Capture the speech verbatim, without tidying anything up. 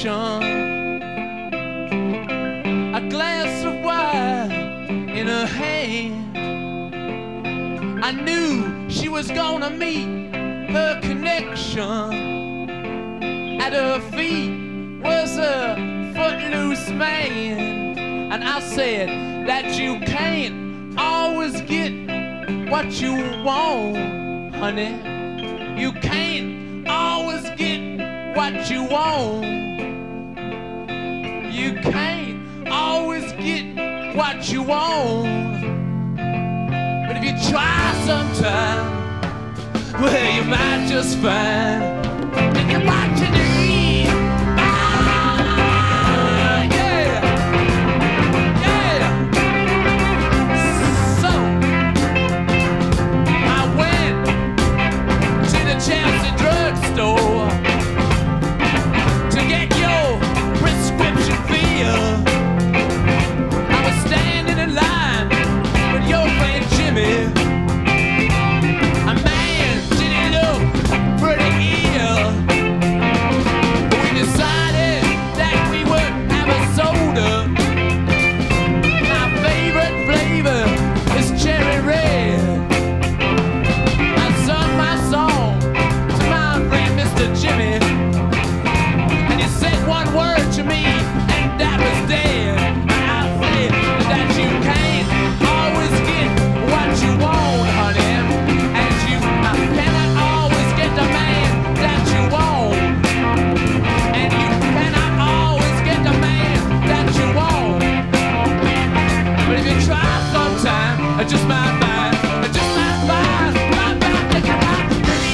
reception, a glass of wine in her hand. I knew she was gonna meet her connection. At her feet was a footloose man, and I said that you can't always get what you want, honey. You can't always get what you want. You can't always get what you want. But if you try sometime, well, you might just find that you're what you need. Chelsea drugstore to get your prescription filled. I was standing in line with your friend Jimmy. A man didn't look pretty ill. We decided that we would have a soda. My favorite flavor is cherry red. I sung my song, Jimmy, and he said one word to me, and that was dead. I said that you can't always get what you want, honey, and you cannot always get the man that you want, and you cannot always get the man that you want. But if you try sometime, I just might find, I just might find, might find that you're not to me.